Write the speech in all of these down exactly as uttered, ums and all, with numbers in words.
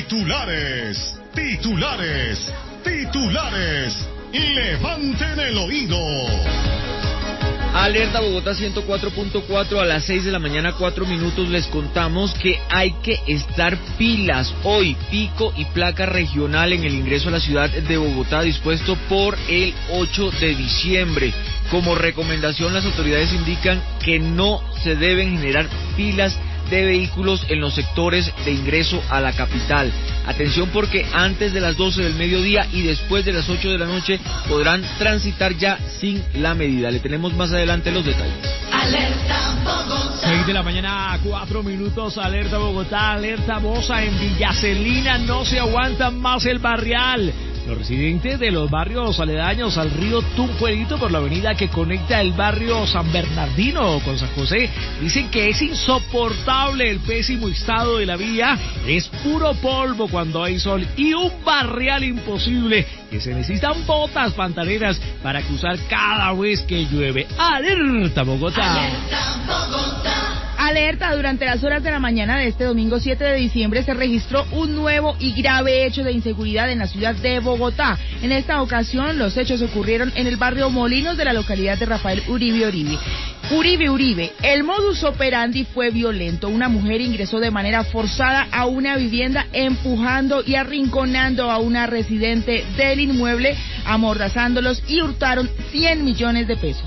Titulares, titulares, titulares. Levanten el oído. Alerta Bogotá ciento cuatro punto cuatro, a las seis de la mañana, cuatro minutos, les contamos que hay que estar pilas. Hoy, pico y placa regional en el ingreso a la ciudad de Bogotá, dispuesto por el ocho de diciembre. Como recomendación, las autoridades indican que no se deben generar filas de vehículos en los sectores de ingreso a la capital. Atención, porque antes de las doce del mediodía y después de las ocho de la noche podrán transitar ya sin la medida. Le tenemos más adelante los detalles. Alerta Bogotá. seis de la mañana, cuatro minutos, alerta Bogotá, alerta Bosa en Villa Celina, no se aguanta más el barrial. Los residentes de los barrios aledaños al río Tunjuelito por la avenida que conecta el barrio San Bernardino con San José dicen que es insoportable el pésimo estado de la vía, es puro polvo cuando hay sol y un barrial imposible, que se necesitan botas pantaneras para cruzar cada vez que llueve. ¡Alerta Bogotá! ¡Alerta Bogotá! Alerta, durante las horas de la mañana de este domingo siete de diciembre se registró un nuevo y grave hecho de inseguridad en la ciudad de Bogotá. En esta ocasión los hechos ocurrieron en el barrio Molinos de la localidad de Rafael Uribe Uribe. Uribe Uribe, el modus operandi fue violento. Una mujer ingresó de manera forzada a una vivienda empujando y arrinconando a una residente del inmueble, amordazándolos y hurtaron cien millones de pesos.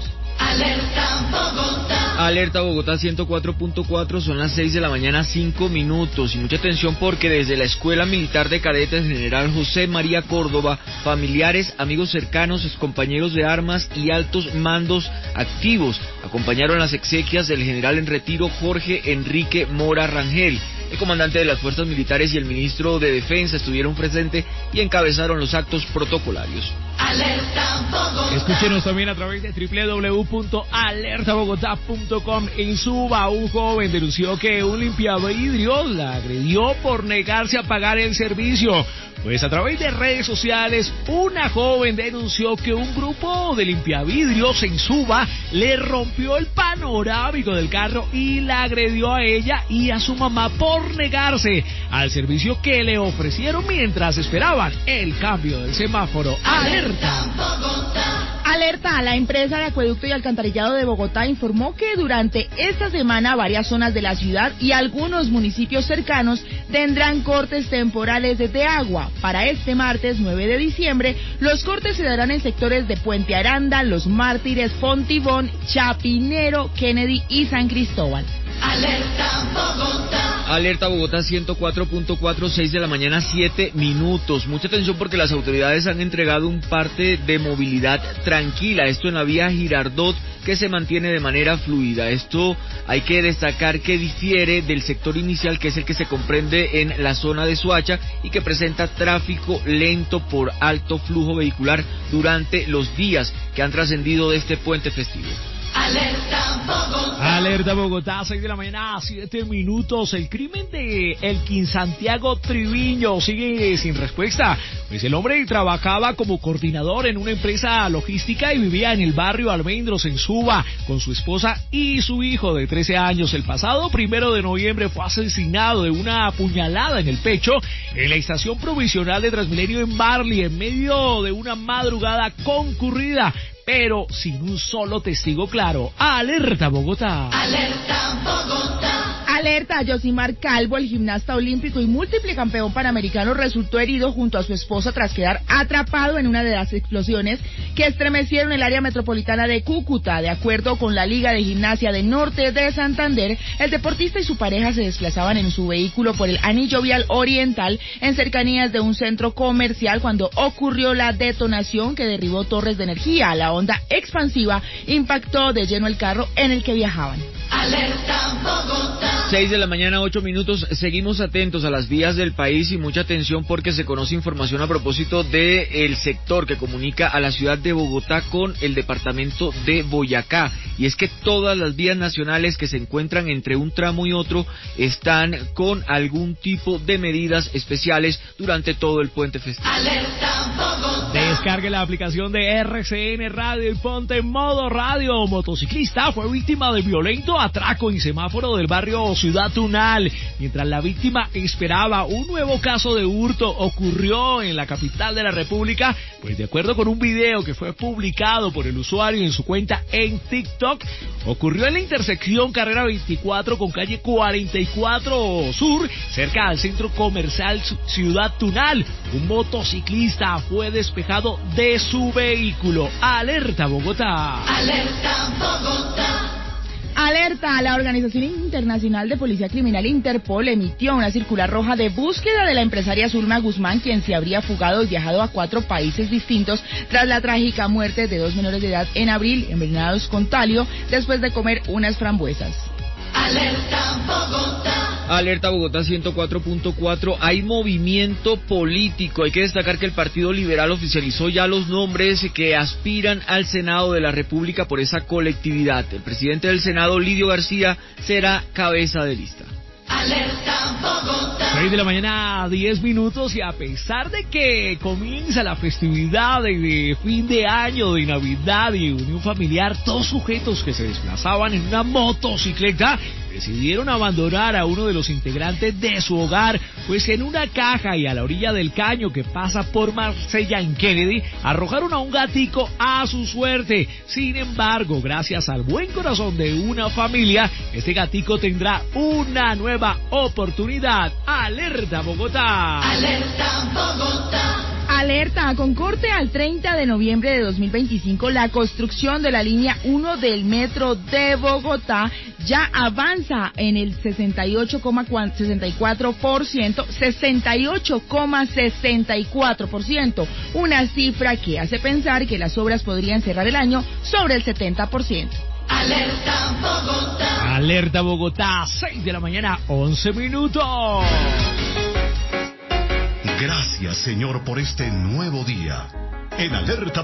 Alerta Bogotá. Alerta Bogotá ciento cuatro punto cuatro, son las seis de la mañana, cinco minutos. Y mucha atención porque desde la Escuela Militar de Cadetes General José María Córdoba, familiares, amigos cercanos, excompañeros de armas y altos mandos activos acompañaron las exequias del general en retiro Jorge Enrique Mora Rangel. El comandante de las fuerzas militares y el ministro de Defensa estuvieron presentes y encabezaron los actos protocolarios. Alerta Bogotá. Escúchenos también a través de doble u doble u doble u punto alerta bogotá punto com. En Suba, un joven denunció que un limpiavidrios la agredió por negarse a pagar el servicio. Pues a través de redes sociales, una joven denunció que un grupo de limpiavidrios en Suba le rompió el panorámico del carro y la agredió a ella y a su mamá por negarse al servicio que le ofrecieron mientras esperaban el cambio del semáforo. ¡Alerta Bogotá! Alerta, la empresa de acueducto y alcantarillado de Bogotá informó que durante esta semana varias zonas de la ciudad y algunos municipios cercanos tendrán cortes temporales de agua. Para este martes nueve de diciembre, los cortes se darán en sectores de Puente Aranda, Los Mártires, Fontibón, Chapinero, Kennedy y San Cristóbal. Alerta Bogotá. Alerta Bogotá ciento cuatro punto cuatro, seis de la mañana, siete minutos. Mucha atención porque las autoridades han entregado un parte de movilidad tranquila. Esto en la vía Girardot, que se mantiene de manera fluida. Esto hay que destacar que difiere del sector inicial, que es el que se comprende en la zona de Soacha y que presenta tráfico lento por alto flujo vehicular durante los días que han trascendido de este puente festivo. Alerta Bogotá. Alerta Bogotá, seis de la mañana, siete minutos. El crimen de Elkin Santiago Triviño sigue sin respuesta. Pues el hombre trabajaba como coordinador en una empresa logística y vivía en el barrio Almendros, en Suba, con su esposa y su hijo de trece años. El pasado primero de noviembre fue asesinado de una puñalada en el pecho en la estación provisional de Transmilenio en Barley, en medio de una madrugada concurrida, pero sin un solo testigo claro. ¡Alerta Bogotá! ¡Alerta Bogotá! Alerta, Yosimar Calvo, el gimnasta olímpico y múltiple campeón panamericano, resultó herido junto a su esposa tras quedar atrapado en una de las explosiones que estremecieron el área metropolitana de Cúcuta. De acuerdo con la Liga de Gimnasia del Norte de Santander, el deportista y su pareja se desplazaban en su vehículo por el anillo vial oriental en cercanías de un centro comercial cuando ocurrió la detonación que derribó torres de energía. La onda expansiva impactó de lleno el carro en el que viajaban. Alerta Bogotá. seis de la mañana, ocho minutos. Seguimos atentos a las vías del país y mucha atención porque se conoce información a propósito de el sector que comunica a la ciudad de Bogotá con el departamento de Boyacá. Y es que todas las vías nacionales que se encuentran entre un tramo y otro están con algún tipo de medidas especiales durante todo el puente festivo. Alerta Bogotá. Descargue la aplicación de R C N Radio y ponte en modo radio. Motociclista fue víctima de violento atraco en semáforo del barrio Ciudad Tunal. Mientras la víctima esperaba un nuevo caso de hurto ocurrió en la capital de la República, pues de acuerdo con un video que fue publicado por el usuario en su cuenta en TikTok, ocurrió en la intersección Carrera veinticuatro con calle cuarenta y cuatro Sur, cerca al centro comercial Ciudad Tunal. Un motociclista fue despejado de su vehículo. Alerta Bogotá. Alerta Bogotá. Alerta, la Organización Internacional de Policía Criminal Interpol emitió una circular roja de búsqueda de la empresaria Zulma Guzmán, quien se habría fugado y viajado a cuatro países distintos tras la trágica muerte de dos menores de edad en abril, envenenados con talio, después de comer unas frambuesas. Alerta Bogotá. Alerta Bogotá ciento cuatro punto cuatro. Hay movimiento político. Hay que destacar que el Partido Liberal oficializó ya los nombres que aspiran al Senado de la República por esa colectividad. El presidente del Senado, Lidio García, será cabeza de lista. Alerta Bogotá. seis de la mañana, diez minutos, y a pesar de que comienza la festividad de, de fin de año, de Navidad y unión familiar, dos sujetos que se desplazaban en una motocicleta decidieron abandonar a uno de los integrantes de su hogar, pues en una caja y a la orilla del caño que pasa por Marsella en Kennedy, arrojaron a un gatico a su suerte. Sin embargo, gracias al buen corazón de una familia, este gatico tendrá una nueva oportunidad. Alerta Bogotá. Alerta Bogotá. Alerta, con corte al treinta de noviembre de dos mil veinticinco, la construcción de la línea uno del metro de Bogotá ya avanza en el sesenta y ocho coma sesenta y cuatro por ciento, sesenta y ocho coma sesenta y cuatro por ciento, una cifra que hace pensar que las obras podrían cerrar el año sobre el setenta por ciento. Alerta Bogotá. Alerta Bogotá, seis de la mañana, once minutos. Gracias, Señor, por este nuevo día. En Alerta